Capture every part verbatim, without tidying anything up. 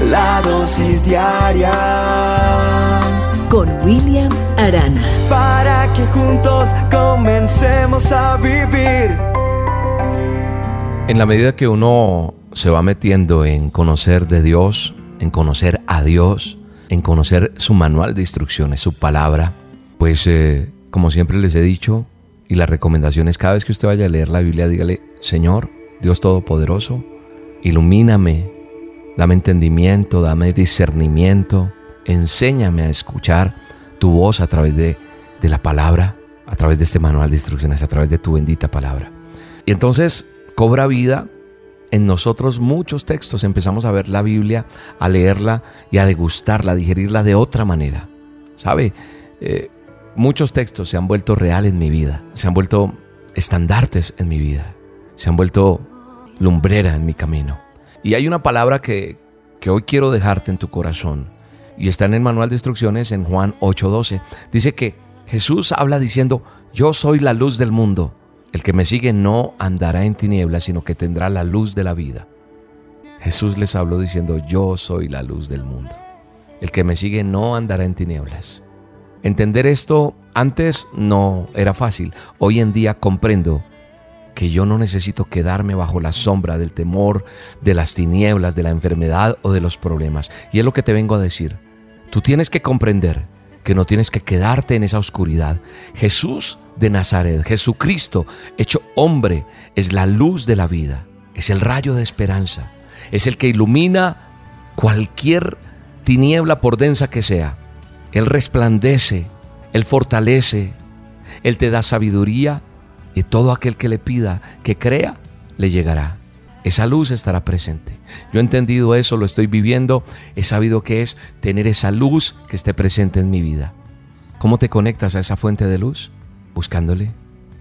La dosis diaria con William Arana, para que juntos comencemos a vivir. En la medida que uno se va metiendo en conocer de Dios, en conocer a Dios, en conocer su manual de instrucciones, su palabra, pues eh, como siempre les he dicho, y la recomendación es cada vez que usted vaya a leer la Biblia, dígale: Señor, Dios Todopoderoso, ilumíname, dame entendimiento, dame discernimiento, enséñame a escuchar tu voz a través de, de la palabra, a través de este manual de instrucciones, a través de tu bendita palabra. Y entonces cobra vida en nosotros muchos textos. Empezamos a ver la Biblia, a leerla y a degustarla, a digerirla de otra manera. ¿Sabe? Eh, muchos textos se han vuelto real en mi vida, se han vuelto estandartes en mi vida, se han vuelto lumbrera en mi camino. Y hay una palabra que, que hoy quiero dejarte en tu corazón, y está en el manual de instrucciones en Juan ocho doce. Dice que Jesús habla diciendo: yo soy la luz del mundo. El que me sigue no andará en tinieblas, sino que tendrá la luz de la vida. Jesús les habló diciendo: yo soy la luz del mundo. El que me sigue no andará en tinieblas. Entender esto antes no era fácil. Hoy en día comprendo que yo no necesito quedarme bajo la sombra del temor, de las tinieblas, de la enfermedad o de los problemas. Y es lo que te vengo a decir. Tú tienes que comprender que no tienes que quedarte en esa oscuridad. Jesús de Nazaret, Jesucristo hecho hombre, es la luz de la vida, es el rayo de esperanza, es el que ilumina cualquier tiniebla por densa que sea. Él resplandece, Él fortalece, Él te da sabiduría, y todo aquel que le pida, que crea, le llegará. Esa luz estará presente. Yo he entendido eso, lo estoy viviendo, he sabido qué es tener esa luz que esté presente en mi vida. ¿Cómo te conectas a esa fuente de luz? Buscándole,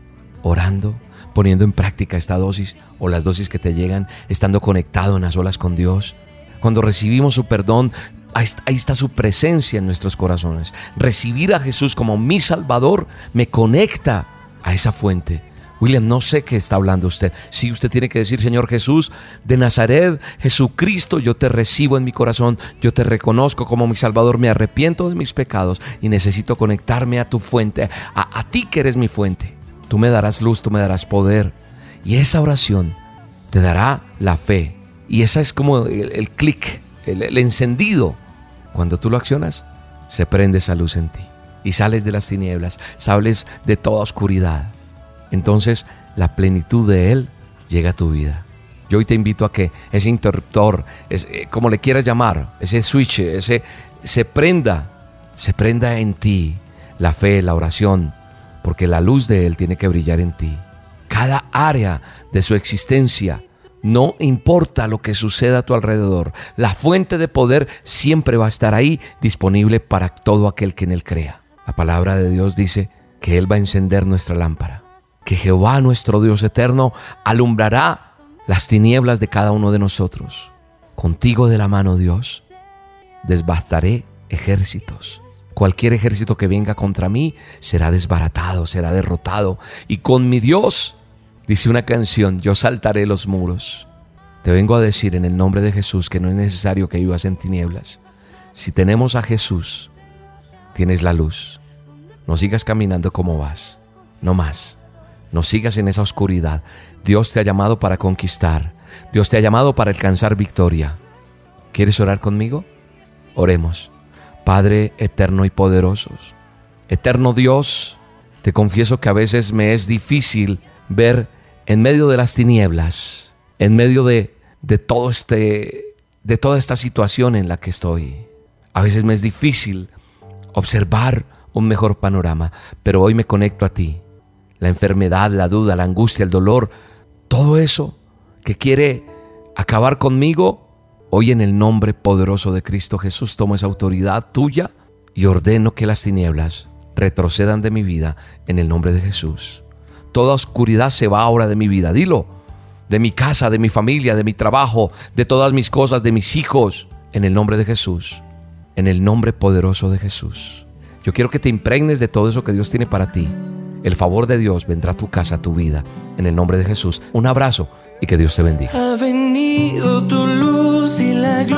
orando, poniendo en práctica esta dosis o las dosis que te llegan, estando conectado en las olas con Dios. Cuando recibimos su perdón, ahí está, ahí está su presencia en nuestros corazones. Recibir a Jesús como mi Salvador me conecta a esa fuente. William, no sé qué está hablando usted. Sí, usted tiene que decir: Señor Jesús de Nazaret, Jesucristo, yo te recibo en mi corazón, yo te reconozco como mi Salvador, me arrepiento de mis pecados y necesito conectarme a tu fuente, a, a ti que eres mi fuente. Tú me darás luz, tú me darás poder, y esa oración te dará la fe, y esa es como el, el clic, el, el encendido. Cuando tú lo accionas, se prende esa luz en ti y sales de las tinieblas, sales de toda oscuridad. Entonces la plenitud de Él llega a tu vida. Yo hoy te invito a que ese interruptor, ese, como le quieras llamar, ese switch, ese, se prenda, se prenda en ti la fe, la oración, porque la luz de Él tiene que brillar en ti. Cada área de su existencia, no importa lo que suceda a tu alrededor, la fuente de poder siempre va a estar ahí, disponible para todo aquel que en Él crea. La palabra de Dios dice que Él va a encender nuestra lámpara, que Jehová nuestro Dios eterno alumbrará las tinieblas de cada uno de nosotros. Contigo de la mano, Dios, desbastaré ejércitos. Cualquier ejército que venga contra mí será desbaratado, será derrotado. Y con mi Dios, dice una canción, yo saltaré los muros. Te vengo a decir en el nombre de Jesús que no es necesario que vivas en tinieblas. Si tenemos a Jesús, tienes la luz. No sigas caminando como vas, no más. No sigas en esa oscuridad. Dios te ha llamado para conquistar. Dios te ha llamado para alcanzar victoria. ¿Quieres orar conmigo? Oremos. Padre eterno y poderoso, eterno Dios, te confieso que a veces me es difícil ver en medio de las tinieblas, en medio de, de, todo este, de toda esta situación en la que estoy. A veces me es difícil observar un mejor panorama, pero hoy me conecto a ti. La enfermedad, la duda, la angustia, el dolor, todo eso que quiere acabar conmigo, hoy en el nombre poderoso de Cristo Jesús tomo esa autoridad tuya y ordeno que las tinieblas retrocedan de mi vida en el nombre de Jesús. Toda oscuridad se va ahora de mi vida, dilo, de mi casa, de mi familia, de mi trabajo, de todas mis cosas, de mis hijos, en el nombre de Jesús, en el nombre poderoso de Jesús. Yo quiero que te impregnes de todo eso que Dios tiene para ti. El favor de Dios vendrá a tu casa, a tu vida, en el nombre de Jesús. Un abrazo y que Dios te bendiga. Ha venido tu luz y la gloria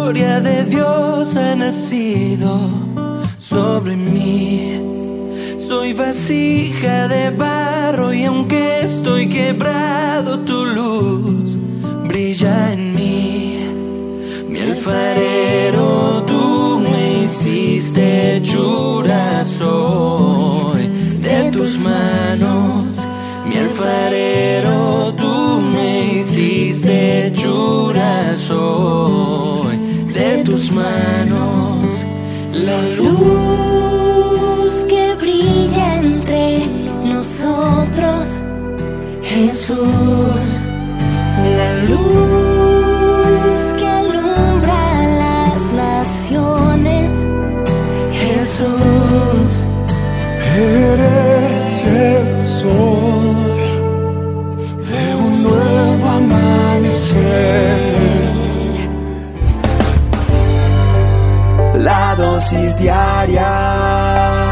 gloria de Dios ha nacido sobre mí. Soy vasija de barro y aunque estoy quebrado, tu luz brilla en mí. Mi alfarero, tú me hiciste hechura, soy de tus manos. Mi alfarero, tú me hiciste hechura, soy de tus manos. La luz que brilla entre nosotros, Jesús. La luz que alumbra las naciones, Jesús. Eres el sol de un nuevo amanecer. La dosis diaria